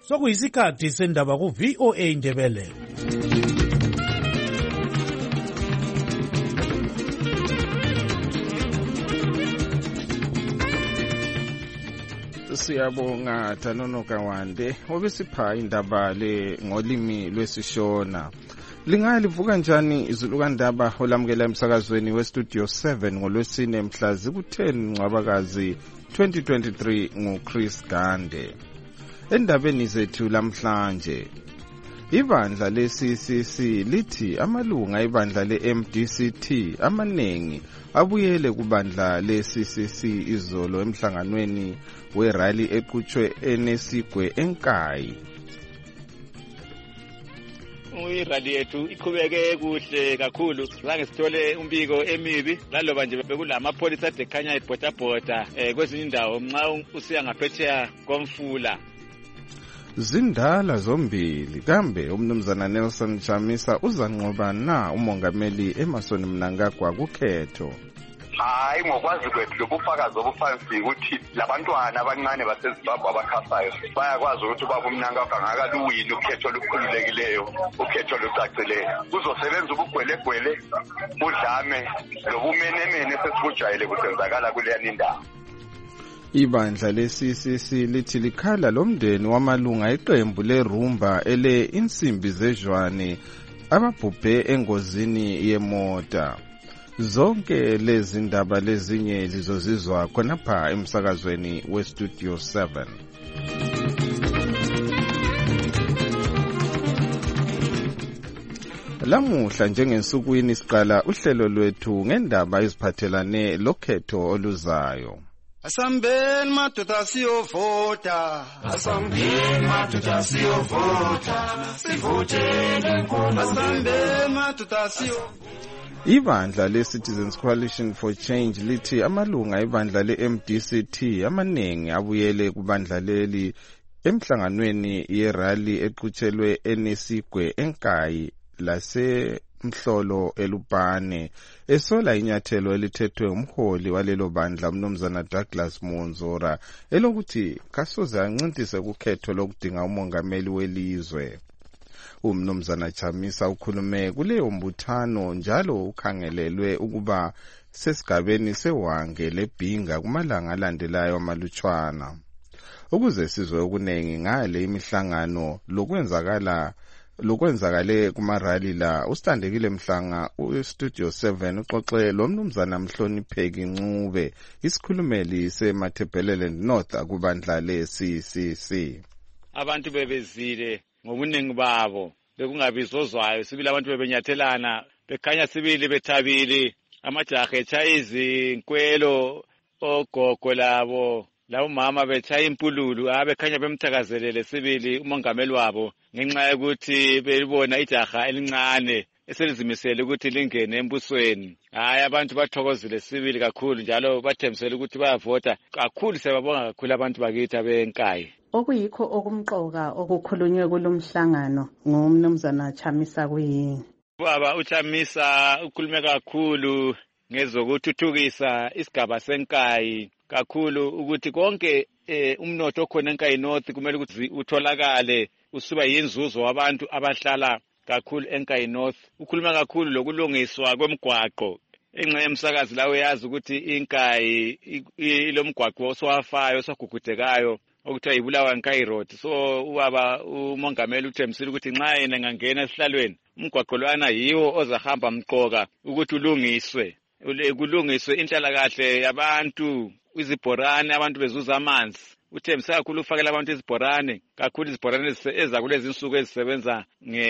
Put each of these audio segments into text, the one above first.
Sokuyisikhathi sendaba ku VOA Ndebele. Siyabonga Thanono Kawande obesipha indaba le ngolimi lwesishona. Lingalivuka njani izulukandaba olamukela emsakazweni westudio 7 ngolwesine mhla ziku-10 Ncwabakazi 2023 nguChris Gande. Endabeni zethu lamhlanje, ibandla le-CCC lithi amalunga ibandla le-MDCT amaningi abuyele kubandla le-CCC izolo emhlanganweni werally eqhutshwe eNesigwe eNkayi. Irally yethu iqhubeke kuhle kakhulu, zange sithole umbiko emibi laloba nje bekulamapolisa ade khanya ibhotabhoda kwezinye indawo nxa usiya ngaphetsheya komfula. Zindala zombili kambe umnumzana Nelson Chamisa uzanqoba na umongameli Emmerson Mnangagwa kukhetho. Hayi ngokwazi kwethu lobufakazi obuphansi ukuthi labantwana abancane baseZimbabwe abakhasayo bayakwazi ukuthi ubaba uMnangagwa ngakaluwini ukhetho olukhululekileyo, ukhetho olucacileyo. Kuzosebenza ubugwelegwele, udlame lobumenemene sesikujwayele kusenzakala kuleyani indawo. Ibandla le-CCC lithi likhala lomndeni wamalunga iqembu lerumba ele insimbi zejwane ababhubhe engozini yemota. Zonke lezi ndaba lezinye lizozizwa khonapha emsakazweni westudio 7. Lamuhla njengensukwini siqala uhlelo lwethu ngendaba eziphathelane lokhetho oluzayo. Asambeni madoda siyovota, asambeni madoda siyovota, sivotele inkolo. Asambeni madoda siyovota. Ibandla le-Citizens Coalition for Change lithi amalunga ibandla le-MDCT amaningi abuyele kubandla leli emhlanganweni yerally eqhutshelwe eNesigwe eNkayi lasemhlolo eLupane esola inyathelo elithethwe umholi walelo bandla umnumzana Douglas Monzora elokuthi kasoze ancintise kukhetho lokudinga umongameli welizwe. Umnumzana Chamisa ukhulume kuleyo mbuthano njalo ukhangelelwe ukuba sesigabeni sewange lebhinga kumalanga alandelayo amalutshwana. Ukuze sizwe okunengi ngale imihlangano lokwenzakale kumarally la, usitandekile Mhlanga ustudio 7 uxoxe lo mnumzana Mhlonipheki Ncube, isikhulumeli seMatabeleland North akubandla le-CCC. Abantu bebezile ngobuningi babo bekungabizozwayo, sibili abantu bebenyathelana bekhanya sibili bethabili, amajaha etshaya izinkwelo, ogogo labo mama betshaya impululu bekhanya bemthakazelele sibili umongameli wabo ngenxa yokuthi belibona ijaha elincane eselizimisele ukuthi lingene embusweni. Abantu bathokozile sibili kakhulu njalo bathembisele ukuthi bayavota kakhulu. Siyababonga kakhulu abantu bakithi abeNkayi. Okuyikho okumqoka okukhulunywe kulomhlangano ngumnumzana Chamisa kuyini? Baba uChamisa ukhulume kakhulu ngezokuthuthukisa isigaba seNkayi, kakhulu ukuthi konke umnotho okhona eNkayi North kumele ukuthi utholakale usuba yinzuzo wabantu abahlala kakhulu eNkayi North. Ukhuluma kakhulu lokulungiswa kwemigwaqo. Enxa yemsakazi lawo yazi ukuthi iNkayi ilomgwaqo oswafayo osagugudekayo okuthiwa ibulawa Nkayi Road. So ubaba umongameli uthembisile ukuthi nxa yena ngangena esihlalweni umgwaqo lwana yiwo ozahamba mqoka ukuthi kulungiswe inhlalakahle yabantu, izibhorane, abantu bezuza amanzi. Uthembise kakhulu ufakela abantu izibhorane, kakhulu izibhorane ezakulezi insuku ezisebenza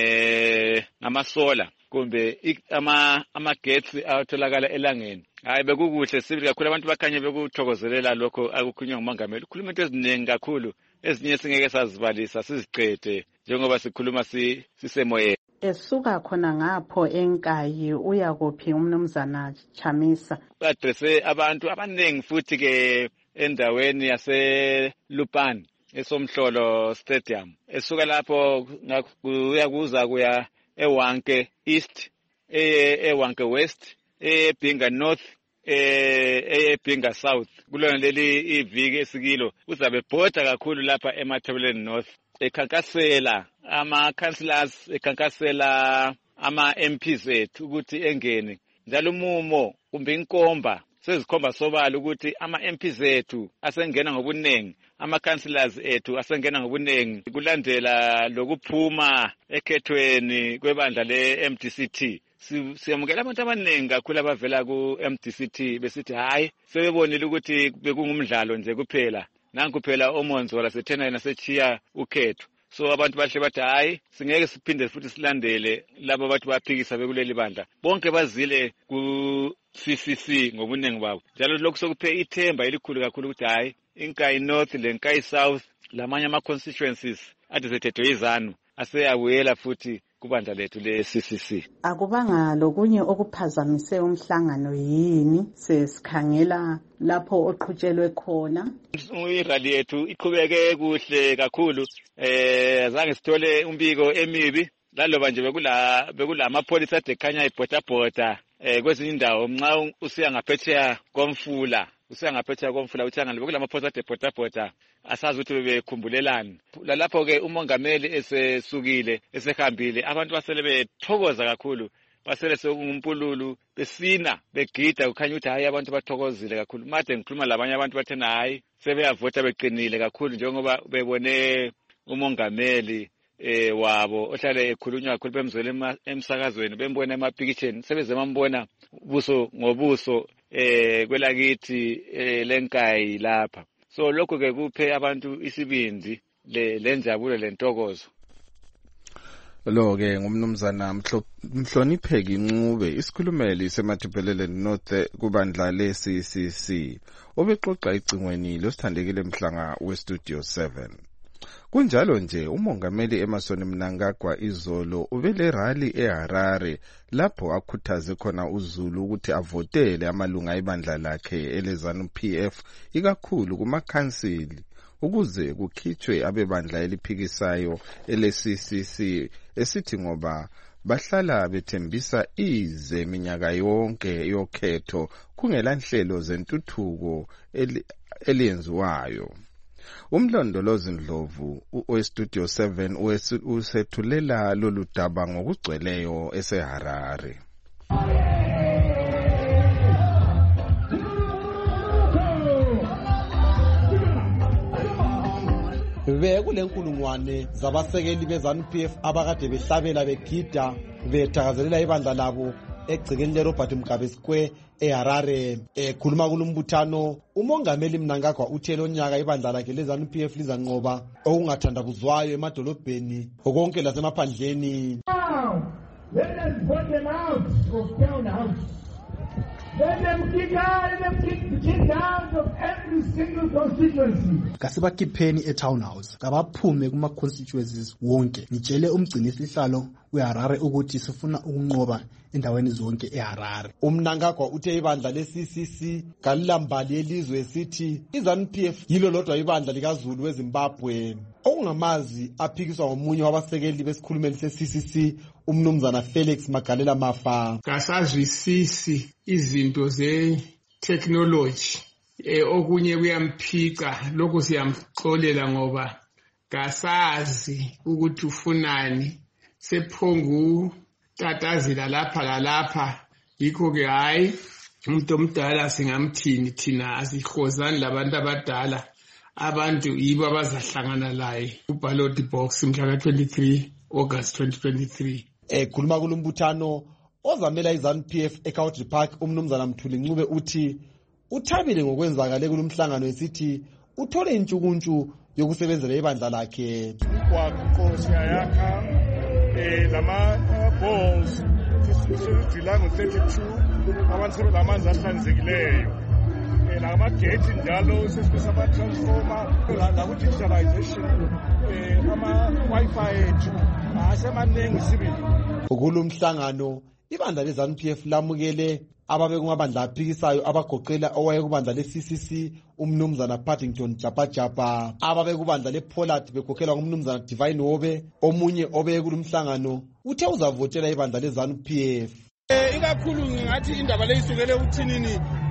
ngamasola kumbe amagetsi atholakala elangeni. Bekukuhle sibili kakhulu, abantu bakhanye bekuthokozelela lokho akukhulunywa ngumongameli. Ukhuluma into eziningi kakhulu, ezinye singeke sazibalisa siziqede njengoba sikhuluma sisemoyeni. Esuka khona ngapho eNkayi uya kuphi umnumzana Chamisa? Adrese abantu abaningi futhi ke endaweni yaseLupane esomhlolo stadium. Esuka lapho kuya eWanke East, eWanke West, eBhinga North, eBinga South kulona leli iviki esikilo uzabe bhoda kakhulu lapha eMatabeleland North ekhankasela ama-councillors ekhankasela ama-MPs ethu ukuthi engene njalo umumo kumbe inkomba sezikhomba sobala ukuthi ama-MPs ethu asengena ngobuningi ama-councillors ethu asengena ngobuningi kulandela lokuphuma ekhethweni kwebandla le-MDCT. Siyamukela abantu abaningi kakhulu abavela ku-MDCT besithi hayi sebebonile ukuthi bekungumdlalo nje kuphela nanku phela omonzola sethena yena sechiya ukhetho. So abantu bahle bathi hayi singeke siphinde futhi silandele labo bathi baphikisa bekuleli bandla bonke bazile ku CCC ngobuningi babo njalo lokho sokuphe ithemba elikhulu kakhulu ukuthi hayi iNkayi North leNkayi South lamanye ama-constituencies adizethethwe izanu aseyabuyela futhi kubandla lethu le-CCC. Akubanga lokunye okuphazamise umhlangano yini sesikhangela lapho oqhutshelwe khona? Irali yethu iqhubeke kuhle kakhulu azange sithole umbiko emibi laloba nje bekula amapholisa ade khanya ibhotabhoda kwezinye indawo nxa usiya ngaphetsheya komfula uthangana bekula amapholisa ade bhotabhoda asazi ukuthi bebekhumbulelani lapho-ke umongameli esesukile esehambile abantu basele bethokoza kakhulu basele sekungumpululu besina begida kukhanya ukuthi hayi abantu bathokozile kakhulu made ngikhuluma labanye abantu bathena hayi sebeyavota beqinile kakhulu njengoba bebone umongameli wabo ohlala ekhulunywa kakhulu bemzwele emsakazweni bembona emapikitsheni sebeze bambona buso ngobuso kwelakithi leNkayi lapha. So lokho ke kuphe abantu isibindi lenjabulo lentokozo. Lo ke ngumnumzana Mhlonipheki Ncube isikhulumeli seMatabeleland North kubandla le-CCC obexoxa icingweni losithandekile Mhlanga weStudio 7. Kunjalo nje umongameli Emmerson Mnangagwa izolo ubele rally eHarare lapho akhuthaze khona uZulu ukuthi avotele amalunga ebandla lakhe eleZANU-PF ikakhulu kumakhansili ukuze kukhitshwe abebandla eliphikisayo ele-CCC esithi ngoba bahlala bethembisa ize iminyaka yonke yokhetho kungelanhlelo zentuthuko eliyenziwayo. Umlondolozi Ndlovu weStudio 7 usethulela lolu daba ngokugcweleyo eseHarare. Bekulenkulungwane zabasekeli beZANU-PF abakade behlabela begida bethakazelela ibandla labo egcekeni leRobert Mugabe Square eHarare. Ekhuluma kulumbuthano umongameli Mnangagwa uthe lonyaka ibandla lakhe leZANU-PF lizanqoba okungathandabuzwayo emadolobheni konke lasemaphandleni. Let them put them out of town house. Let them kick out of every single constituency. Kasibakhipheni e-town house kabaphume kuma-constituencies wonke. Nitshele umgcini isihlalo weHarare ukuthi sifuna ukunqoba endaweni zonke eHarare. Umnangagwa uthe ibandla le-CCC kalilambali elizwe esithi iZANU-PF yilo lodwa ibandla likaZulu weZimbabwe. Okungamazi aphikiswa ngomunye wabasekeli besikhulumeli se-CCC umnumzana Felix Magalela Mafa. Kasazwisisi izinto ze-technology okunye kuyamphica lokho siyamxolela ngoba kasazi ukuthi ufunani sephongu tatazila lapha lalapha yikho ke hayi umuntu omdala singamthini thina asihozani labantu abadala abantu yibo abazahlangana laye ku-ballot box mhla ka-23 August 2023. Khuluma kulumbuthano ozamela iZANU-PF eCountry Park umnumzana Mthuli Ncube uthi uthabile ngokwenzakale kulumhlangano esithi uthole intshukuntshu yokusebenzela ibandla lakhe. Kwakho siyayakha lama balls sisudila ngo-32 abantu sebelamanzi ahlanzekileyo namagate njalo sesibesa ama-transformer naku-digitalization ama-Wi-Fi ethu asemaningi sibili. Kulumhlangano ibandla leZANU-PF lamukele ababekumabandla aphikisayo abagoqela owayekubandla le-CCC umnumzana Paddington Japajapa, ababekubandla le-Pollard begoqelwa ngumnumzana Divine Wobe. Omunye obekulumhlangano uthe uzavotela ibandla leZANU-PF. Ikakhulu ngathi indaba leyisukele uthinini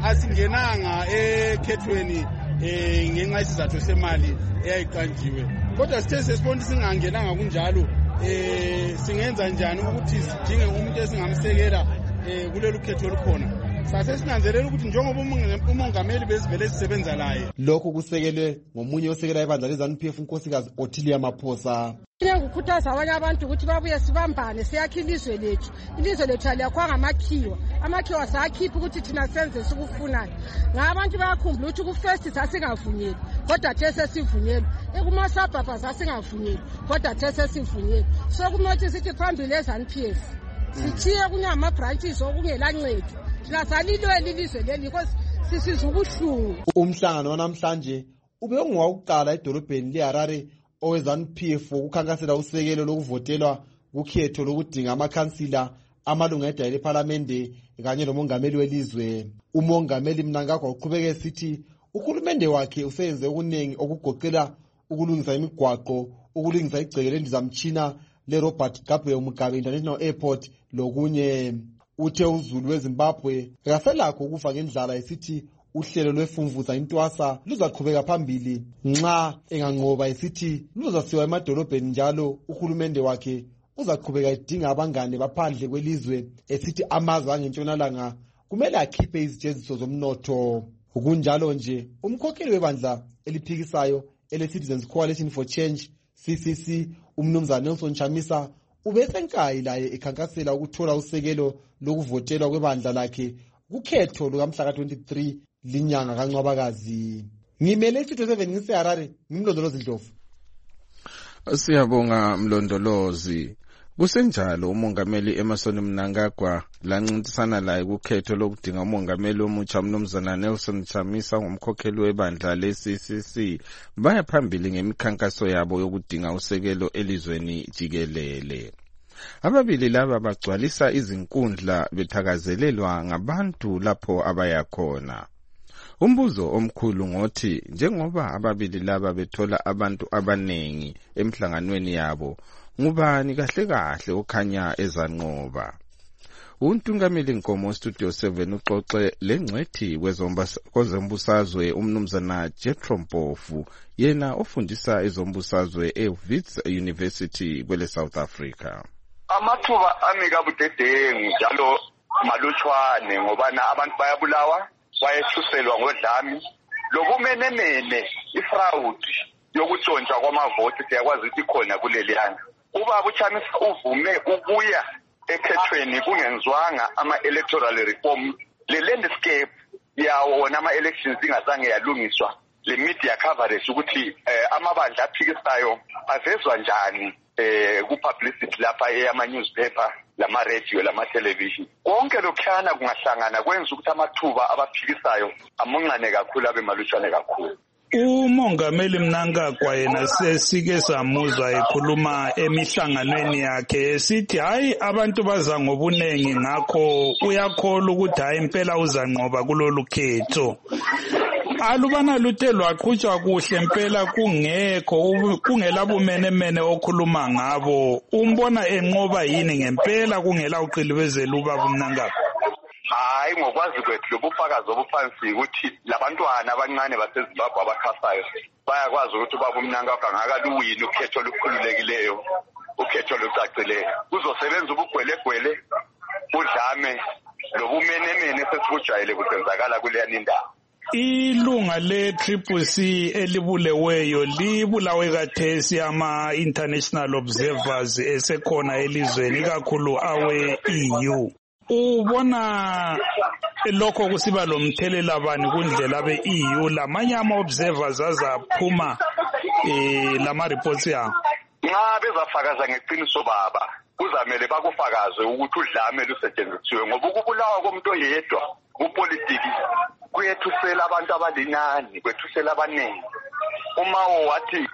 asingenanga ekhethweni ngenxa isizathu semali eyayiqanjiwe kodwa sithe sesibona singangenanga kunjalo singenza njani ukuthi sidinge umuntu esingamsekela kulelu khetho olukhona sase sinanzelela ukuthi njengoba umongameli bezivele sisebenza laye. Lokhu kusekelwe ngomunye osekela ibandla leZANU-PF unkosikazi Othilia Maphosa. Ngiyakukhuthaza abanye abantu ukuthi babuye sibambane siyakhe ilizwe lethu. Ilizwe lethu aliyakhwanga amakhiwa sakhipha ukuthi thina senze sikufunayo. Ngabantu bayakhumbula ukuthi ku-first sasingavunyelwa kodwa the sesivunyelwa. Ekumasabhabha sasingavunyelwa kodwa the sesivunyelwa. So kumele sithi phambili eZANU-PF sithiye kunyama branches okungelancedo. Thina salilwela ilizwe leli because sisizwa ubuhlungu. Umhlangano wanamhlanje ube ungowokuqala edolobheni leHarare oweZANU-PF ukukhankasela usekelo lokuvotelwa kukhetho lokudinga amakhansila amalunga edale lephalamende kanye lomongameli welizwe. Umongameli Mnangagwa uqhubeke esithi uhulumende wakhe useyenze okuningi okugoqela ukulungisa imigwaqo, ukulungisa igceke lendizamtshina leRobert Gabriel Mugabe International Airport lokunye. Uthe uZulu weZimbabwe akaselakho ukufa ngendlala esithi uhlelo lwefumvuza intwasa luzaqhubeka phambili nxa enganqoba esithi luzasiwa emadolobheni njalo uhulumende wakhe uzaqhubeka edinga abangane baphandle kwelizwe esithi amazwe angentshonalanga kumele akhiphe izijeziso zomnotho. Kunjalo nje umkhokheli webandla eliphikisayo ele-Citizens Coalition for Change CCC umnumzana Nelson Chamisa ubesenkayi laye ekhankasela ukuthola usekelo lokuvotelwa kwebandla lakhe kukhetho lukamhla ka-23 linyanga kaNcwabakazi. Ngimele iStudio 7 ngiseHarare, ngimlondolozi Ndlovu. Siyabonga Mlondolozi. Kusenjalo umongameli Emmerson Mnangagwa lancintisana laye kukhetho lokudinga umongameli omutsha umnumzana Nelson Chamisa ngomkhokheli webandla le-CCC baya phambili ngemikhankaso yabo yokudinga usekelo elizweni jikelele. Ababili laba bagcwalisa izinkundla bethakazelelwa ngabantu lapho abaya khona. Umbuzo omkhulu ngothi njengoba ababili laba bethola abantu abanengi emhlanganweni yabo ngubani kahle okhanya ezanqoba? Untungameli Nkomo Studio 7 uxoxe lengcethi kwezombusazwe umnumzana Jethro Mpofu yena ofundisa ezombusazwe eWits University kwele South Africa. Amathuba anika budedengu njalo malutshwane ngoba abantu bayabulawa bayethuselwa ngodlami lokumenemene ifraud yokutshontshwa kwamavoti siyakwazi ukuthi khona kuleliyana. Ubaba uChamisa uvume ukuya ekhethweni kungenzwanga ama-electoral reform le landscape yawo wona ama-elections ingazange yalungiswa le media coverage ukuthi amabandla aphikisayo avezwa njani ku-publicity lapha eyama-newspaper lama-radio lama-television. Konke lokhuyana kungahlangana kwenza ukuthi amathuba abaphikisayo amunqane kakhulu abe malutshwane kakhulu. Umongameli Mnangagwa yena sesike samuzwa ekhuluma emihlanganweni yakhe sithi hayi abantu baza ngobunengi ngakho uyakholwa ukuthi hayi impela uzanqoba kulolu khetho. Alubana luthe lwaqhutshwa kuhle impela kungela bumenemene okhuluma ngabo. Umbona enqoba yini ngempela kungela uqilibezela ubaba Mnangagwa? Hayi ngokwazi kwethu lobufakazi obuphansi ukuthi labantwana abancane baseZimbabwe abakhasayo bayakwazi ukuthi ubaba Mnangagwa ngakaluwini ukhetho olukhululekileyo, ukhetho olucacileyo. Uzosebenza ubugwelegwele udlame lobumenemene sesikujwayele kusenzakala kuleyani indawo. Ilunga le-CCC elibuleweyo libulawe kathesi ama-international observers esekhona elizweni ikakhulu awe-EU. Ubona lokho kusiba lomthelela bani kundlela be-EU lamanye ama-observers azaphuma lama-reports yabo? Nxa bezafakaza ngeqiniso baba kuzamele bakufakaze ukuthi udlame lusetshenzisiwe ngoba ukubulawa komuntu oyedwa kupolitiki kuyethusela abantu abalinani, kwethusela abaningi. Uma wathi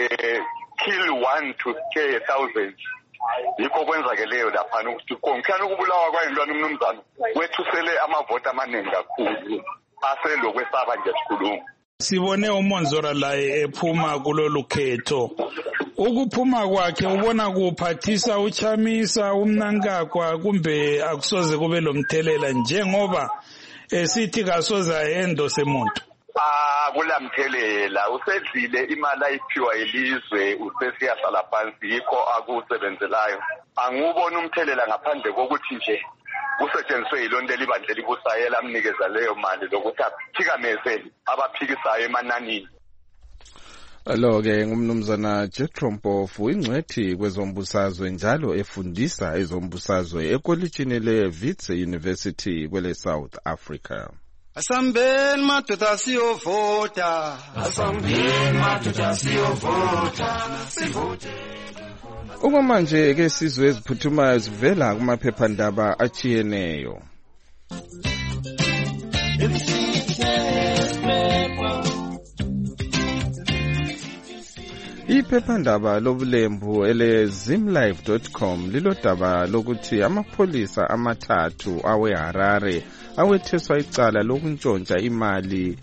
kill 1 to scare 1,000 yikho kwenzakeleyo lapha ukuthi konkhana ukubulawa kwayilwana umnumzana wethusele amavoti amaningi kakhulu aselokwesaba nje sikhuluma. Sibone uMonzora laye ephuma kulolu khetho. Ukuphuma kwakhe ubona kuphathisa uChamisa uMnangagwa kumbe akusoze kube lomthelela njengoba esithi kasoza endo semuntu. Kulamthelela usedlile imali ayiphiwa ilizwe usesiyasala phansi yikho akusebenzelayo. Angubona umthelela ngaphandle kokuthi nje kusetshenziswe yilonto libandla libusayo lamnikeza leyo mali lokuthi aphikameze abaphikisayo emananini. Alo-ke ngumnumzana Jethro Mpofu, ingcwethi kwezombusazwe njalo efundisa ezombusazwe ekolitshini le-Wits University kwele South Africa. Asambeni madoda siyovota. Asambeni madoda siyovota. Sivote. Okwamanje ke sizwe eziphuthumayo zivela kumaphephandaba achiyeneyo. Iphephandaba lobulembu ele-zimlive.com lilodaba lokuthi amapholisa amathathu aweHarare awetheswa icala lokuntshontsha imali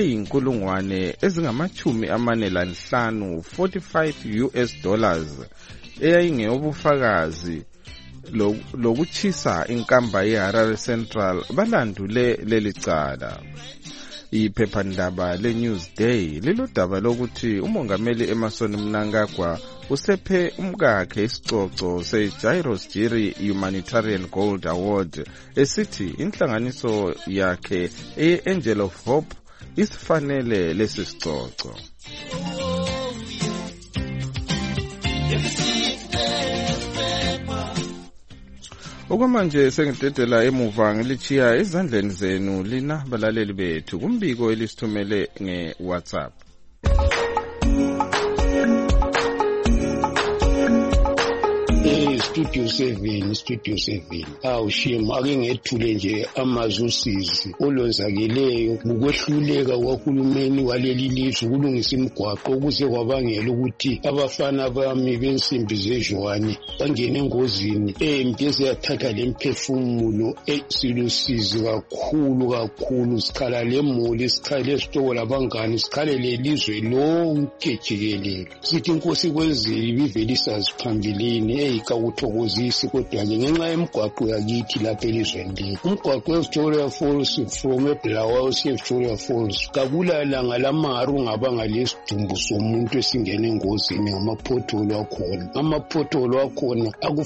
$45 $45 eyayingeyobufakazi lokuchisa inkamba yeHarare Central balandule leli cala. Iphephandaba le-Newsday lilodaba lokuthi umongameli Emmerson Mnangagwa usephe umkakhe isicoco se-Jairus Jiri Humanitarian Gold Award esithi inhlanganiso yakhe e-Angel of Hope isifanele lesi sicoco. Okwamanje sengidedela emuva ngilichiya ezandleni zenu lina balaleli bethu kumbiko elisithumele nge-WhatsApp. Studio 7 awushima ake ngethule nje amazusizi olonzakeleyo ukwehluleka kwahulumeni waleli lizwe ukulungisa imigwaqo ukuze kwabangela ukuthi abafana bami bensimbi zejwane bangene engozini embi eziyathatha lemphefumulo silusizi kakhulu sikhala lemuli sikhala lesitoko labangani sikhala lelizwe lonke jikelele sithi inkosi kwenzile ibivelisazi phambilini kawuthokozisi kodwa ngenxa yemigwaqo yakithi lapha elizweni lethu. Umgwaqo weVictoria Falls from eBulawayo usiya eVictoria Falls kakulalanga lamaharu ngabanga lesidumbu somuntu esingene engozini ngamapotholo akhona. Amapotholo akhona aku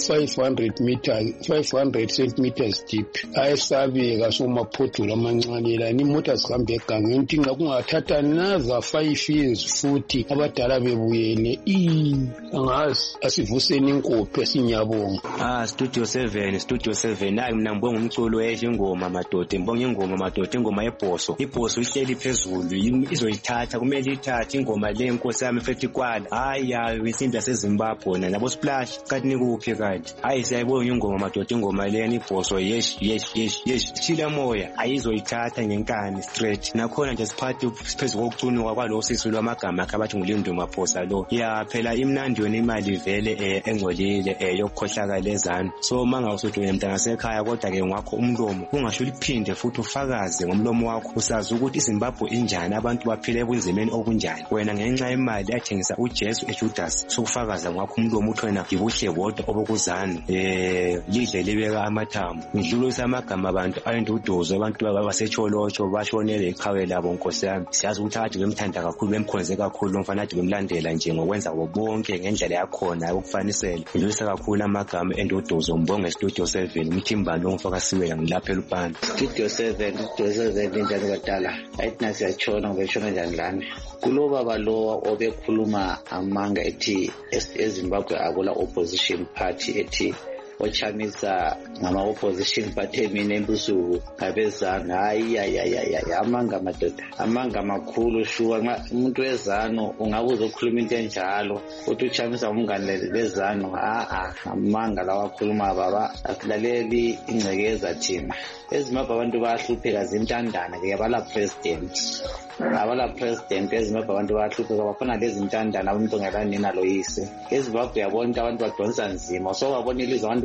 500 centimeters deep ayesabeka somapotholo amancane lani imota zihambe egangeni ukuthi nxa kungathatha another 5 years futhi abadala bebuyele angazi asivuseni inkophe sinyabonga. Studio 7 hayi mina ngibonga umculo ingoma madoda ingoma yebhoso ihleli phezulu izoyithatha kumele ithathe ingoma le inkosi yami fethi kwala hayi isimbi yaseZimbabwe nabo splash kanti nikuphi kanti hayi siyayibonga ingoma madoda ingoma le ibhoso yes chila moya ayizoyithatha ngenkani straight nakhona nje siphathi phezulu kokucunuka kwalo sisi lwamagama akabathi ngulindo maphosa lo phela imnandi yona imali vele engcolile yokukhohlakalezana so mangawusuthi uyemntana sekhaya kodwa ke ngakho umlomo ungasho liphinde futhi ufakaze ngomlomo wakho usazi ukuthi iZimbabwe injani abantu baphile ebunzimeni obunjani wena ngenxa yemali athengisa uJesu eJudas sokufakaza ngakho umlomo uthi wena ngibuhle bodwa obokuzana lidle libeka amathambo ngidlulisa amagama abantu ayinduduzo abantu babasetsholotsho bashonele eqhawe labo nkosi yami siyazi ukuthi ade bemthanda kakhulu bemkhonze kakhulu umfana ade bemlandela nje ngokwenza bonke ngendlela yakhona ukufanisela ngidlulisa kakhulu amagama enduduzo mbonge Studio 7 umthimbalo ongifakasiwe ngilapha eLupane Studio 7 injani kadala ayithina siyachona ngobeshona njani lana kulo baba lo obekhuluma amanga ethi eZimbabwe akula opposition party ethi ochamisa ngama opposition party mina embusuku ngabezana hayi amanga madoda amanga makhulu shuwa umuntu wezano ungabuza ukukhuluma into enjalo uthi uchamisa umngane lezano amanga lawa khuluma baba asilaleli ingcekeza thina eZimbabwe abantu bayahlupheka zintandana ke abala president eZimbabwe abantu bayahlupheka bafana lezi ntandana abantu ngelanina loyise eZimbabwe yabona abantu badonsa nzima so babona ilizwe abantu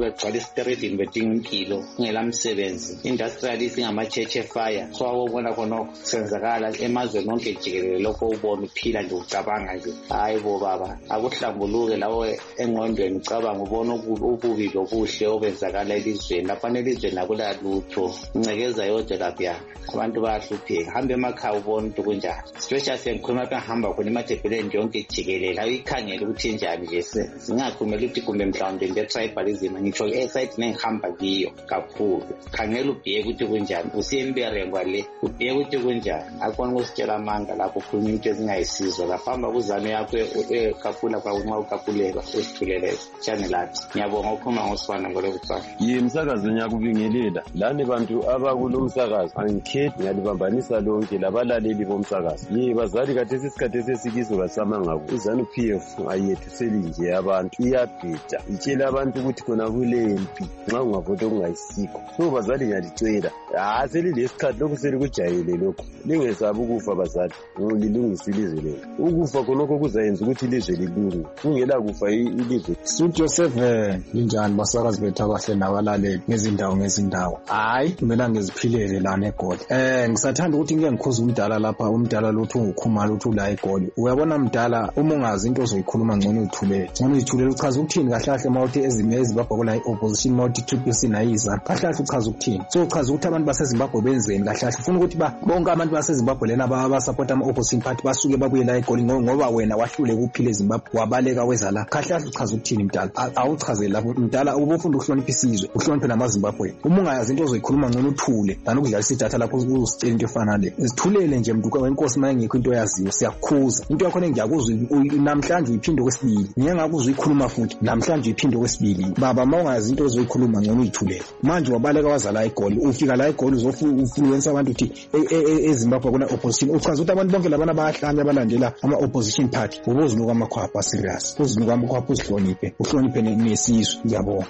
begcwala isiteridini bedinga impilo kungelamsebenzi. Industrialist ngama-church fire swawubona khona senzakala emazweni onke jikelele lokho ubona uphila nje ucabanga nje hayi bo baba akuhlambuluke lawo engqondweni ucabanga ubona ububi lobuhle obenzakala elizweni lapha nelizweni akula lutho incekeza yodwa lapha abantu bayahlupheka hamba emakhaya ubona ukuthi kunjani especially sengikhuluma lapha ngihamba khona emadebheleni yonke jikelele ayikhangela ukuthi njani nje singakhulumela ukuthi kumbe mhlawumbe nge-tribalism ngitsho esite nengihamba kiyo kakhulu khangela ubheke ukuthi kunjani usiyemberengwa le ubheke ukuthi kunjani akhona ukusitshela amanga lapho ukhuluma into ezingayisizwa laphamba kuzame yakho ekafula kwakunxa ukafulelwa usithulele channel lathi ngiyabonga ukhuluma ngosifana ngolokuthiwa yimsakazo ngiyakubingelela lani bantu abakulo msakazo angikhethi ngiyalibambanisa lonke labalaleli bomsakazo bazali kade isikhathi esesikizo kasamanga izanu PF ayethuseli nje abantu iyabhida itshela abantu ukuthi khona kulempi nxa ungavota okungayisikho so bazali ngiyalicela selilesikhathi lokhu selikujayele lokho lingesabi ukufa bazali lilungise ilizwe lelo ukufa khonokho kuzayenza ukuthi ilizwe lilunge kungela kufa ilizwe. Studio 7 linjani basakazi bethu abahle nabalaleli ngezindawo hayi kumele ngiziphilele lana eGoli. Ngisathanda ukuthi ngike ngikhuza umdala lapha umdala lutho ungukhumala uthi la eGoli uyabona mdala uma ungazi into ozoyikhuluma ngcono uyithulele uchaza ukuthini kahle kahle mawuthi eZimbabwe kula opposition mawuthi TPC nayiza kahle kahle uchaza ukuthini so uchaza ukuthi abantu baseZimbabwe benzeni kahle kahle ufuna ukuthi bonke abantu baseZimbabwe lena abasupport ama-opposition party basuke babuye la eGoli ngoba wena wahlule ukuphila eZimbabwe wabaleka weza la kahle kahle uchaza ukuthini mdala awuchazele lapho mdala ubufunda ukuhlonipha isizwe uhloniphe namaZimbabwe uma ungayazi into ozoyikhuluma ngcono uthule nanokudlalisa idatha lakho usitshela into efana le sithulele nje mntu wenkosi maye ngikho into yaziyo siyakukhuza into yakho ngiyakuzwa namhlanje uyiphinde kwesibili ngiyangakuzwa ikhuluma futhi namhlanje uyiphinde kwesibili baba mawungazi into ozoyikhuluma ngcono uyithulele manje wabaleka wazala eGoli ufika la eGoli uzofluencer abantu uthi eZimbabwe kuna opposition uchaza ukuthi abantu bonke labana bayahlanya abalandela ama-opposition party ubuzinuka amakhwapha serious uzinuka amakhwapha uhloniphe nesizwe ngiyabonga.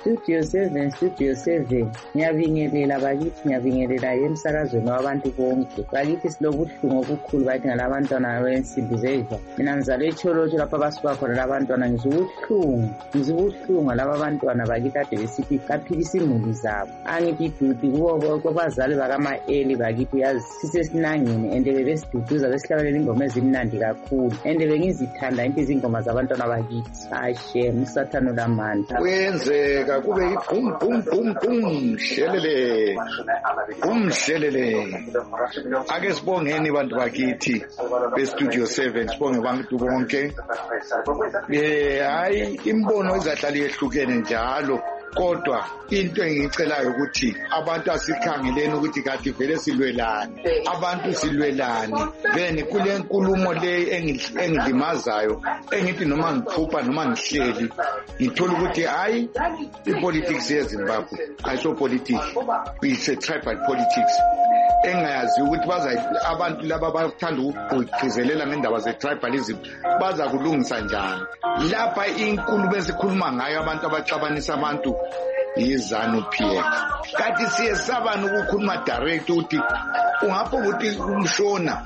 Studio 7 ngiyabingelela bakithi ngiyabingelela emsakazweni wabantu bonke bakithi silobuhlungu obukhulu bathi ngalabantwana bensimbi zeva mina ngizalwe eCholotsho lapha basuka khona labantwana ngizubuhlungu laba abantwana bakithi kade besithi baphilisa imuli zabo angithi duty kubo kwabazali bakama-eli bakithi yazi sisesinangeni and bebesiduduza besihlabelela ingoma ezimnandi kakhulu and bengizithanda into izingoma zabantwana bakithi ashem isathano lamandla kuyenzeka kube ibhum shelele ake sibongeni bantu bakithi beStudio 7 sibonge bantu bonke hayi imbono izahlala yehlukene njalo kodwa into engicelayo ukuthi abantu asikhangeleni ukuthi kade vele silwelane abantu silwelane then kule nkulumo le engilimazayo engithi noma ngiphupha noma ngihleli ngithola ukuthi hayi ipolitics yeZimbabwe ayiso politics it's a tribal politics engayazi ukuthi abantu laba bathanda ukugcizelela ngendaba ze-tribalism baza kulungisa njani lapha inkulumo esikhuluma ngayo abantu abaxabanisa abantu yiZANU-PF kanti siyesabana ukukhuluma direct ukuthi ungapho ukuthi umshona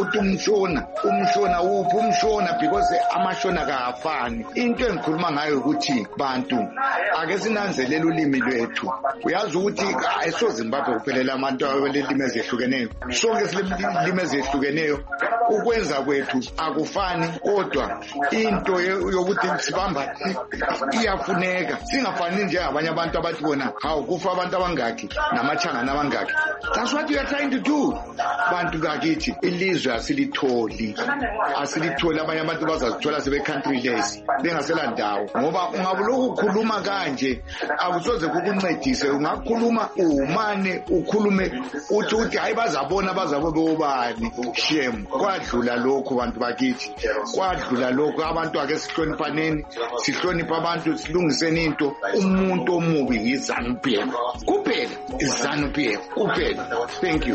uphi umshona because amashona kafani into engikhuluma ngayo ukuthi bantu ake sinanzelele ulimi lwethu uyazi ukuthi ayisoZimbabwe kuphelela abantu abelelimi ezehlukeneyo sonke silimi ezehlukeneyo ukwenza kwethu akufani kodwa into yokuthi sibamba iyafuneka singafani njengabanye abantu abathi bona hawu kufa abantu abangaki namachangana abangaki that's what you are trying to do bantu bakithi ilizwe asilitholi abanye abantu bazazithola sebe-country less bengasela ndawo ngoba ungabuloku ukhuluma kanje akusoze kukuncedise ungakhuluma umane ukhulume uthi hayi bazabona obani shem kwadlula lokho bantu bakithi kwadlula lokho abantu ake sihloniphaneni sihlonipha abantu silungiseni into umuntu omubi yiZANU-PF kuphela iZANU-PF kuphela thank you.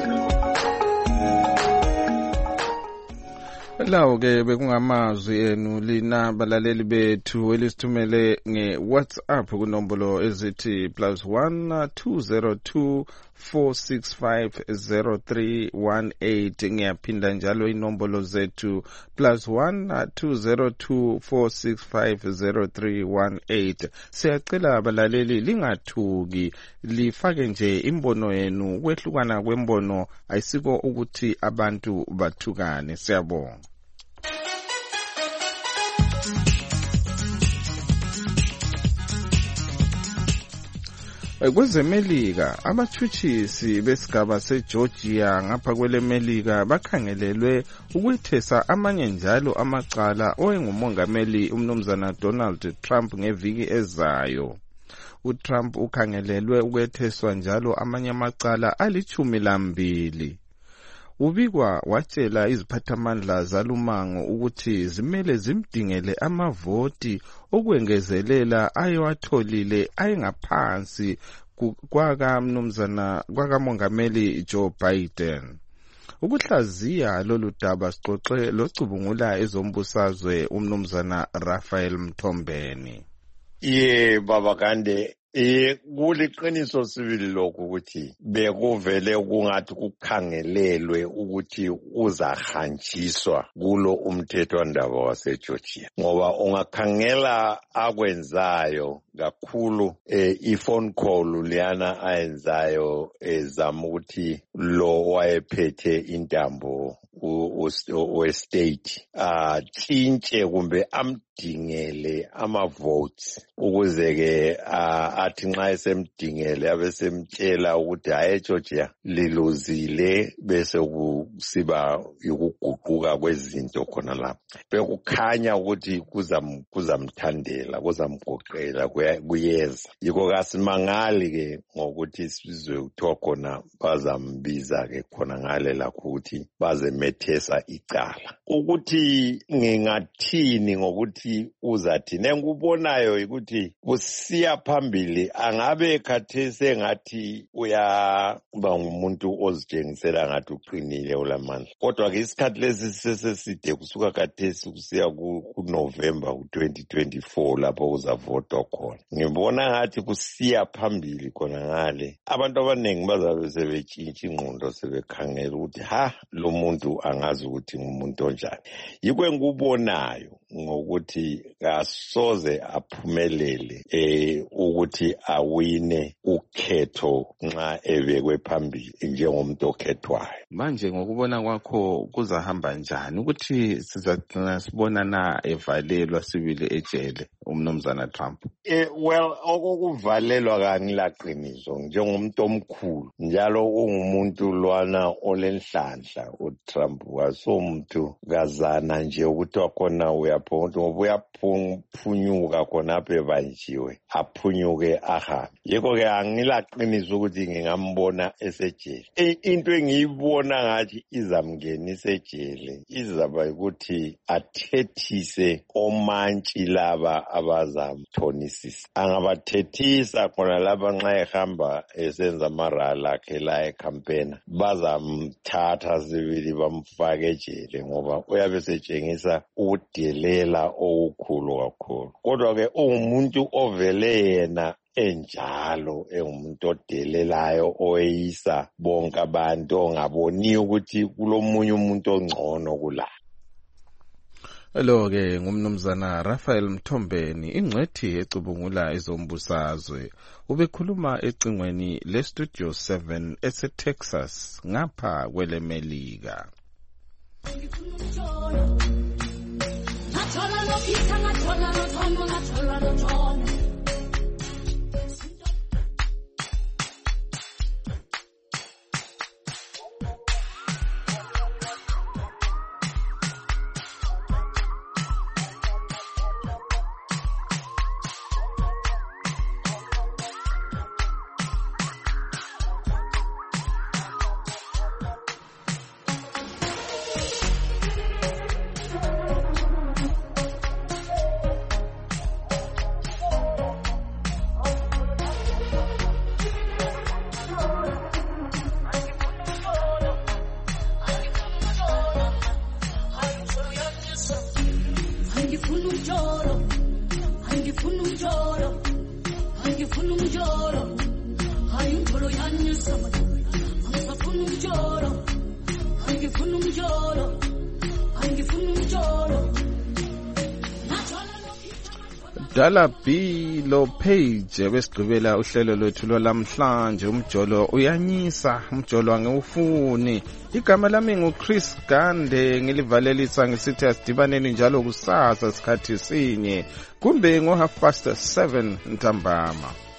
Lawo ke bekungamazwi enu lina balaleli bethu elisithumele ngeWhatsApp kunombolo ezithi +1 202 4650318. Ngiyaphinda njalo inombolo zethu +1 202 4650318. Siyacela abalaleli lingathuki, lifake nje imbono yenu. Ukwehlukana kwembono ayisiko ukuthi abantu bathukane. Siyabonga. Kwezemelika, abathutshisi besigaba seGeorgia ngapha kwelemelika bakhangelelwe ukwethesa amanye njalo amacala owengumongameli umnumzana Donald Trump ngeviki ezayo. uTrump ukhangelelwe ukwetheswa njalo amanye amacala 12. Ubikwa watshela iziphathamandla zalumango ukuthi zimele zimdingele amavoti okwengezelela ayewatholile ayengaphansi kwakamongameli Joe Biden. Ukuhlaziya lolu daba sixoxe locubungula ezombusazwe umnumzana Raphael Mthombeni. Baba Kande, kuliqiniso sibili lokhu ukuthi bekuvele kungathi kukhangelelwe ukuthi uzahanjiswa kulo umthethwandaba waseGeorgia, ngoba ungakhangela akwenzayo kakhulu iphone call liyana ayenzayo ezama ukuthi lo wayephethe intambo westate tshintshe kumbe amdingele amavotes ukuze ke athi nxa esemdingele abesemtshela ukuthi hayi eGeorgia liluzile bese kusiba ukuguquka kwezinto khona lapho. Bekukhanya ukuthi kuzamthandela kuzamgoqela kuyeza. Yiko kasimangali ke ngokuthi sizwe kuthiwa khona bazambiza ke khona ngale lakho ukuthi bazemethesa icala. Ukuthi ngingathini ngokuthi uzathini, engikubonayo ukuthi kusiya phambili angabe khathese ngathi uyaba ngumuntu ozitshengisela ngathi uqinile ulamandla. Kodwa ke isikhathi lesi seseside kusuka khathesi kusiya kuNovember 2024 lapho kuzavotwa khona. Ngibona ngathi kusiya phambili khona ngale abantu abaningi bazabe sebetshintsha ingqondo sebekhangela ukuthi lo muntu angazi ukuthi ngumuntu onjani. Yikho engikubonayo ngokuthi kasoze aphumelele ukuthi awine ukhetho nxa ebekwe phambili njengomuntu okhethwayo. Manje ngokubona kwakho kuzahamba njani ukuthi sizagcina sibona na evalelwa sibili ejele umnumzana Trump? Well, okuvalelwa kanilaqiniso njengomuntu omkhulu njalo ungumuntu lwana olenhlanhla uTrump wasomuntu kazana nje ukuthi wakhona uyaphonto ngoba uyaphunyuka khona apha ebanjiwe aphunyuke ahambe. Yiko ke angilaqiniso ukuthi ngingambona esejele. Into engiyibona ngathi izamngenisa ejele izaba ukuthi athethise omantshi laba abazamthonisisa. Angabathethisa khona laba nxa ehamba esenza amarali akhe la ecampaign bazamthatha sibili bamfake ejele ngoba uyabe setshengisa ukudelela okukhulu kakhulu. Kodwa ke ungumuntu ovele yena enjalo engumuntu odelelayo oyisa bonke abantu ongaboni ukuthi kulomunye umuntu ongcono kula. Lo ke ngumnumzana Raphael Mthombeni, ingcwethi ecubungula ezombusazwe. Ubekhuluma ecingweni leStudio 7 eseTexas ngapha kwelemelika. Angifuna umjolo, hayi umjolo yanyusa. angifuni umjolo, angifuni umjolo, angifuni umjolo. Dala B lo page besigqibela uhlelo lwethu lwalamhlanje. Umjolo uyanyisa, umjolo angewufuni. Igama lami nguChris Gande, ngilivalelisa ngisithi asidibaneni njalo kusasa isikhathi sinye kumbe ngo 7:30 ntambama.